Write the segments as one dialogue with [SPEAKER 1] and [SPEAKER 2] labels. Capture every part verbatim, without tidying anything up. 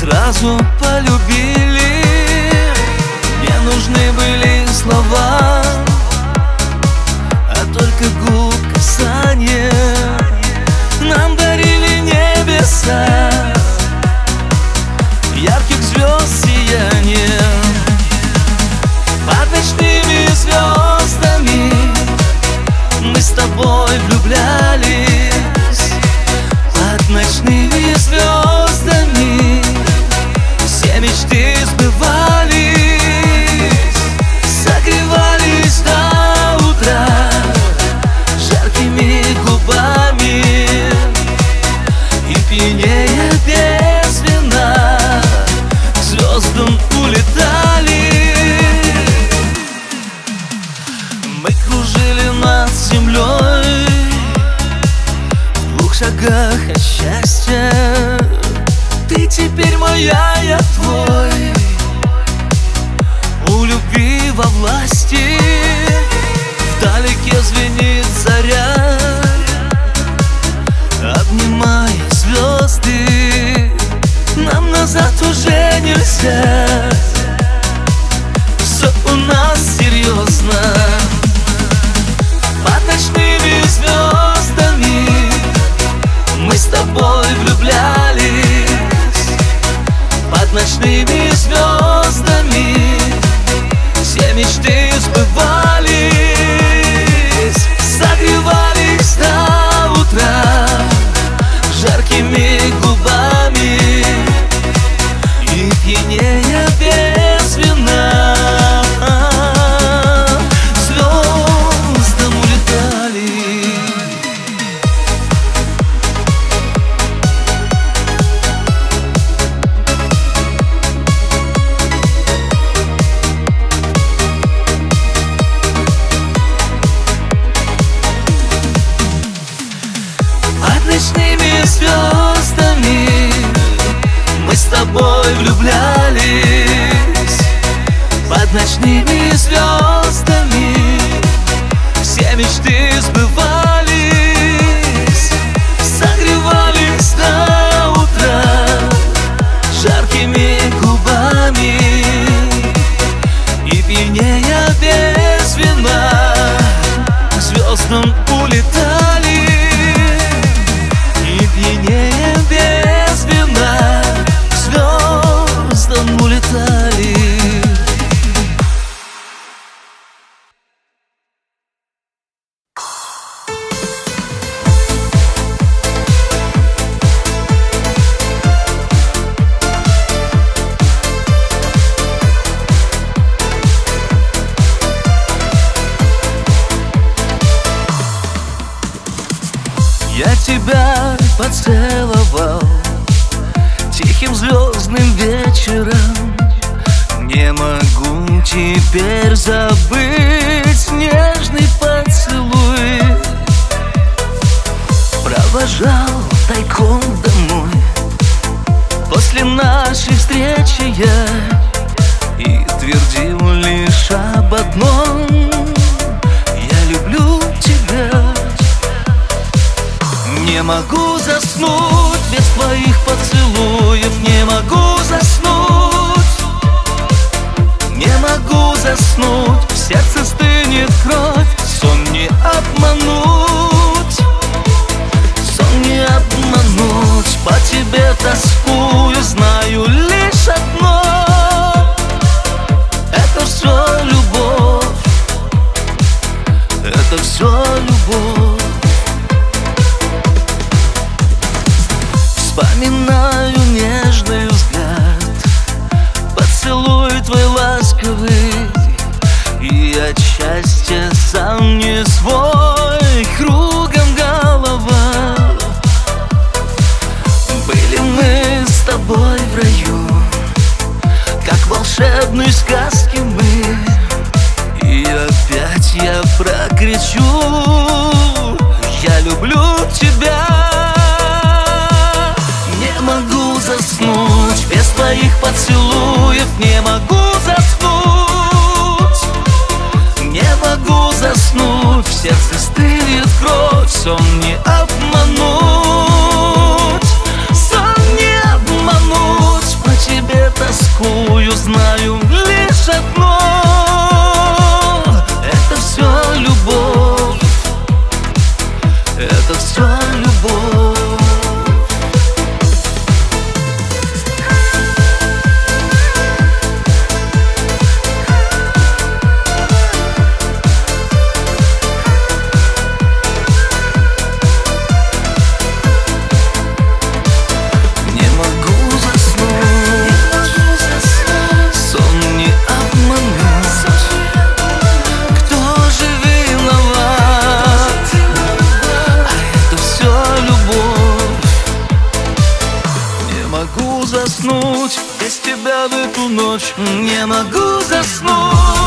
[SPEAKER 1] сразу полюбили. Не нужны были слова, а только губ касания нам дарили небеса, ярких звезд сияние. Под ночными звездами мы с тобой влюблялись. Под ночными звездами все мечты сбывались. Согревались до утра жаркими губами и пьянее без вина к звездам улетали. Мы кружили над землей в двух шагах от счастья. Ты теперь моя, я твой, у любви во власти. Вдалеке звенит заря, обнимая звезды. Нам назад уже нельзя, все у нас серьезно. Под ночными звездами мы с тобой влюблялись. Под ночными звездами все мечты сбывались. Согревались до утра жаркими губами и пьянее без вина звездам улетали. Под ночными звездами мы с тобой влюблялись. Под ночными звездами все мечты сбывались. Согревались до утра жаркими губами и пьянее без вина к звездам улетали. И пьянее без вина к звездам улетали. Я тебя поцеловал тихим звездным вечером. Не могу теперь забыть нежный поцелуй. Провожал тайком домой после нашей встречи я и твердил лишь об одном: я люблю тебя. Не могу заснуть без твоих поцелуев. Не могу заснуть, не могу заснуть. В сердце стынет кровь, сон не обмануть, сон не обмануть. По тебе тоскую, знаю лишь одно: это все любовь, это все любовь. Вспоминаю нежный взгляд, поцелуй твой ласковый, и от счастья сам не свой, кругом голова. Были мы с тобой в раю, как в волшебной сказке мы, и опять я прокричу: я люблю тебя. Не могу заснуть без твоих поцелуев. Не могу заснуть, не могу заснуть. В сердце стынет кровь, сон не обмануть, сон не обмануть. По могу заснуть без тебя в эту ночь. Не могу заснуть,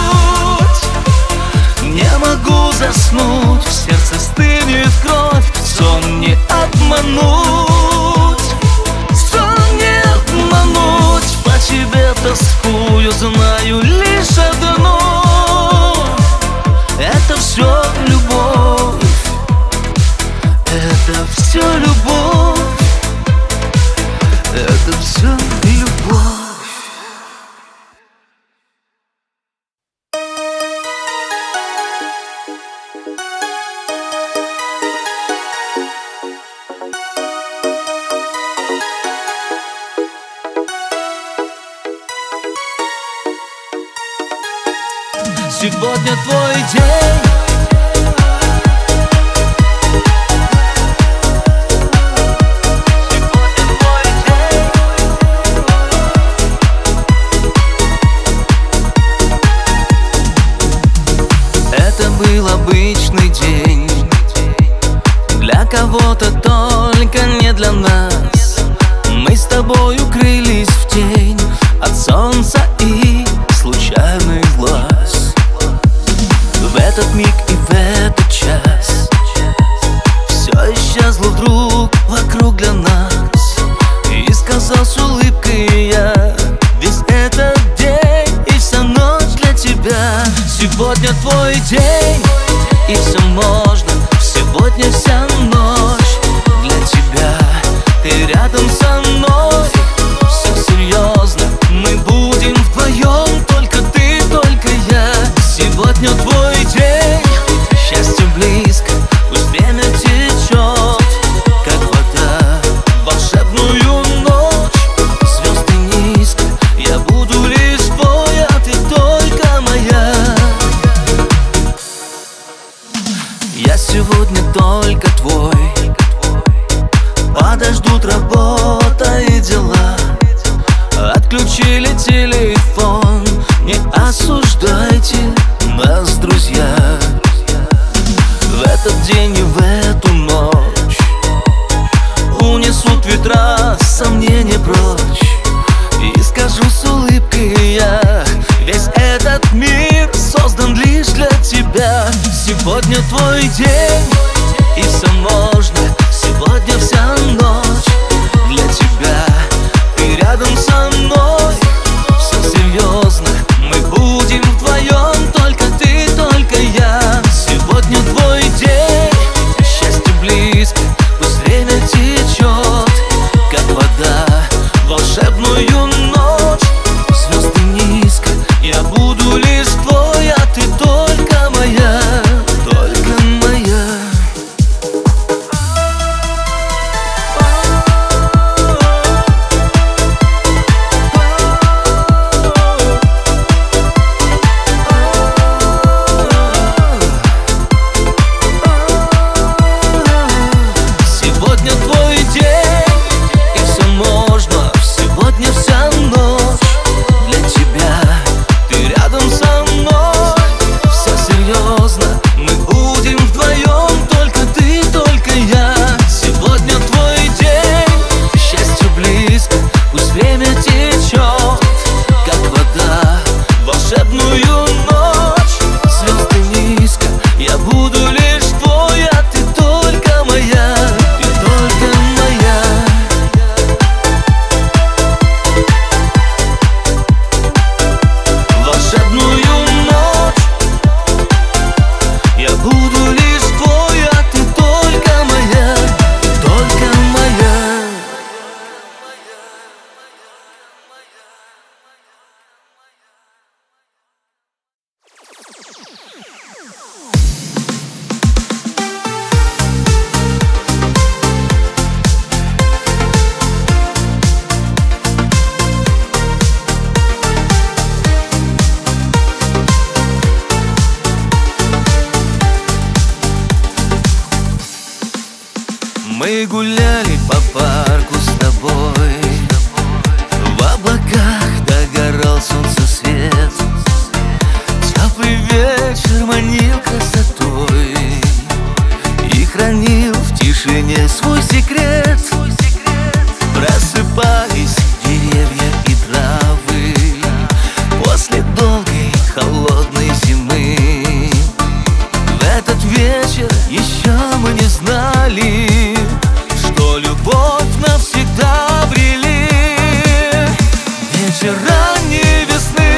[SPEAKER 1] не могу заснуть. В сердце стынет кровь, сон не обмануть, сон не обмануть. По тебе тоскую, знаю лишь одно: это все любовь, это все любовь, это все любовь. Сегодня твой день, был обычный день, для кого-то только не для нас. Мы с тобой укрылись в тень от солнца и случайных глаз. В этот миг и в этот час все исчезло вдруг вокруг для нас. И сказал с улыбкой я: весь этот день и вся ночь для тебя. Сегодня твой день, и все можно. Сегодня вся ночь для тебя. Ты рядом со мной, все серьезно. Мы будем вдвоем, только ты, только я. Сегодня твой день, счастье близко. Пусть время течет, как вода, волшебную ночь. Звезды низко, я буду лишь твой, а ты только моя. Я сегодня только твой. Подождут работа и дела. Отключили телефон, не осуждайте нас, друзья. В этот день и в эту ночь унесут ветра сомнения прочь. И скажу с улыбкой я: весь этот мир создан лишь для тебя. Сегодня твой день, и все можно. Сегодня вся ночь для тебя. Ты рядом со мной, все серьезно. Мы будем вдвоем, только ты, только я. Сегодня твой день, счастье близко. Пусть время течет, как вода, волшебную ночь. Звезды низко, я буду лишь твой, а ты только моя, только моя. Сегодня твой день, и все можно. Сегодня вся ночь для тебя. Ты рядом со мной, все серьезно. Мы будем вдвоем, только ты, только я. Сегодня твой день, счастье близко. Пусть время течет, как вода, волшебную ночь. Звезды низко, я буду лишь твой, а ты только моя, ты только моя. Волшебную ночь, я буду лишь твой, а ты только моя, ты только моя. Мы гуляли по парку с тобой, в облаках догорал солнцесвет. Теплый вечер манил красотой и хранил в тишине свой секрет. Просыпались Вечер ранней весны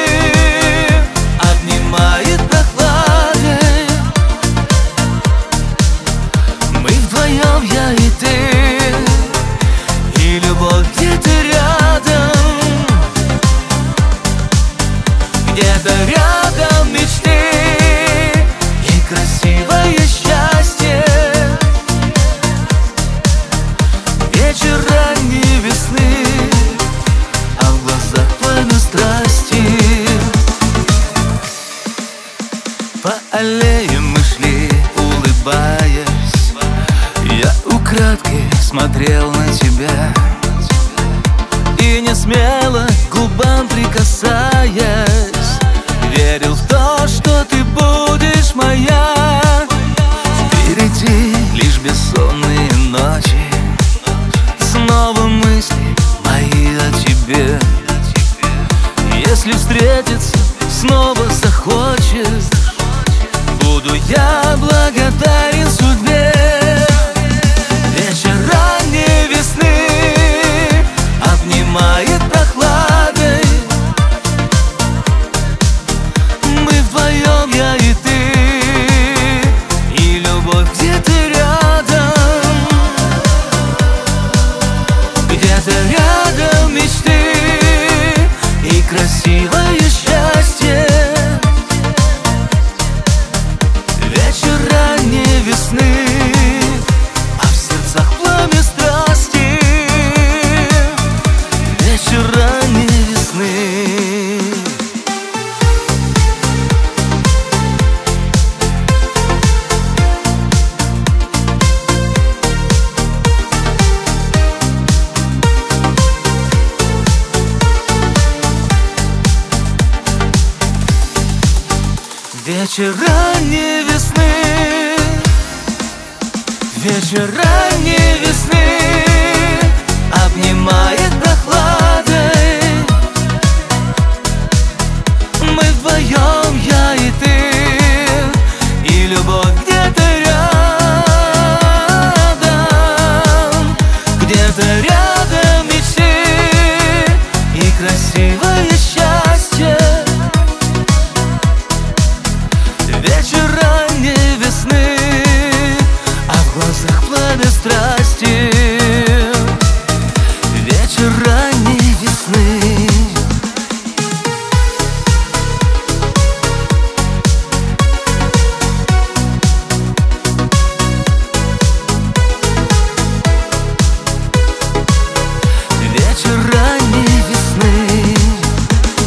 [SPEAKER 1] обнимает прохладой. Мы вдвоем, я и ты, и любовь где-то рядом. Где-то рядом мечты и красивое счастье. Вечер ранней весны, а в глазах пламя страсти. По аллее мы шли, улыбаясь. Я украдкой смотрел на тебя и не смело к губам прикасаясь, верил в то, что ты будешь моя. Впереди лишь бессонные ночи, снова мысли мои о тебе. Если встретиться снова захочешь, буду я благодарен судьбе. Вечер ранней весны обнимает прохладой. Мы вдвоем, я и ты, и любовь где-то рядом. Где-то рядом мечты и красивое счастье. Вечер ранней весны, а в сердцах пламя страсти. Вечер ранней весны. Вечер ранней весны, вечер ранней весны обнимает прохладой. Мы вдвоем, я и ты, и любовь где-то рядом. Где-то рядом мечты и красивое счастье. Вечер ранней весны, а в глазах пламя страсти. Вечер ранней весны. Вечер ранней весны.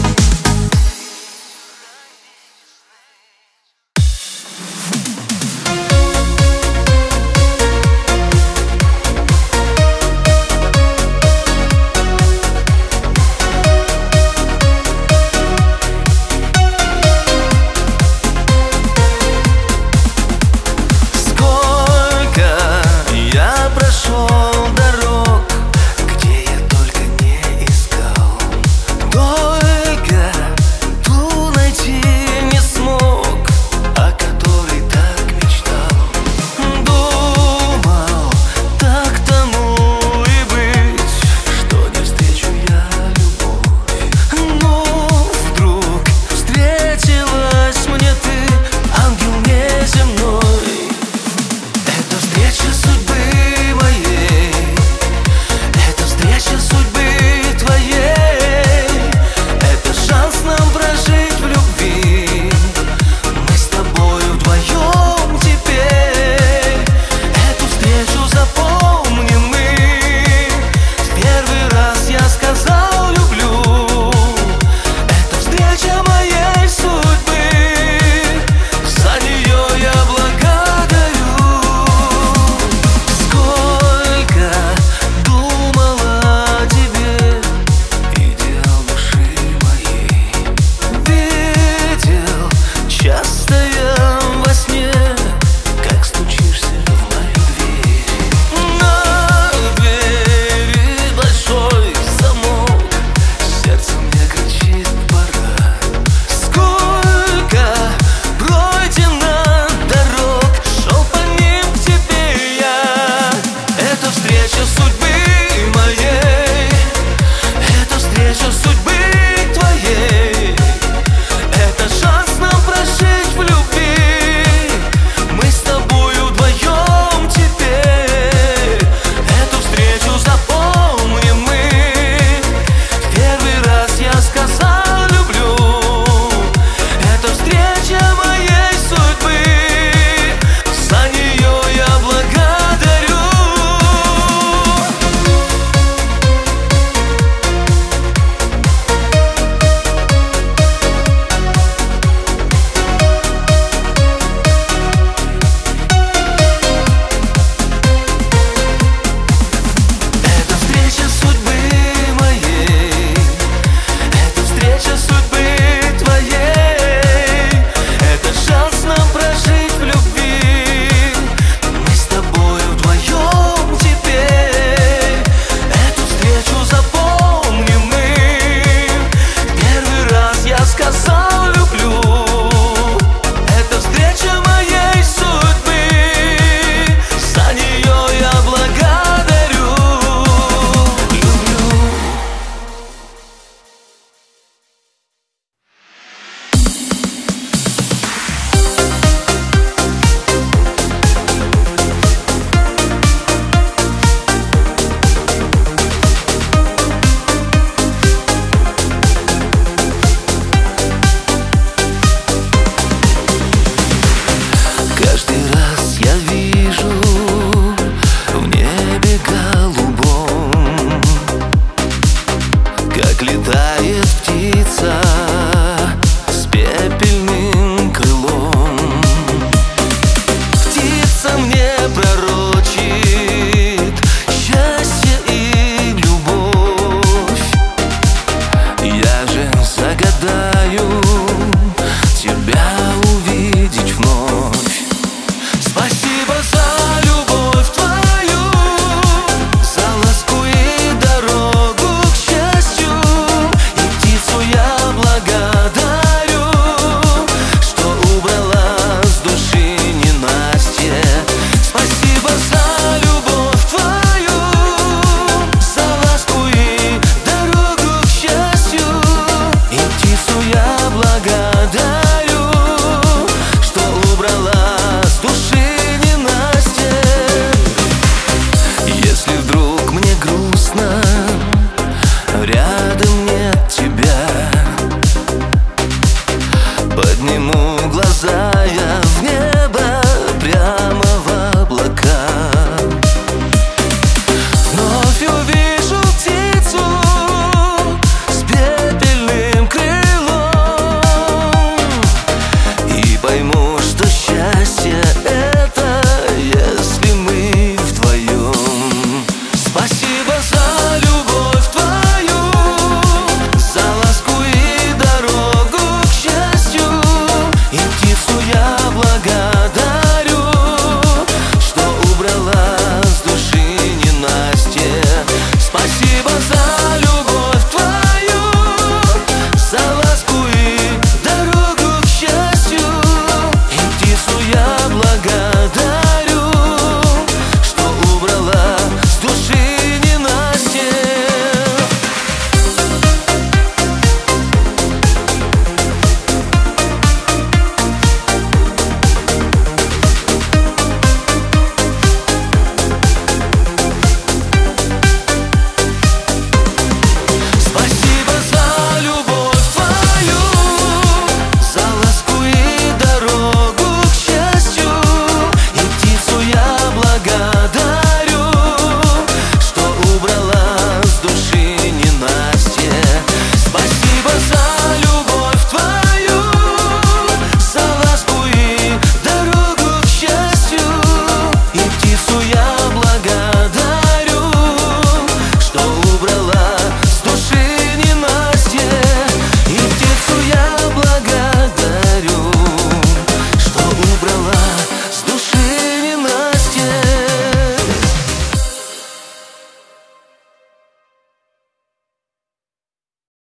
[SPEAKER 1] от тебя.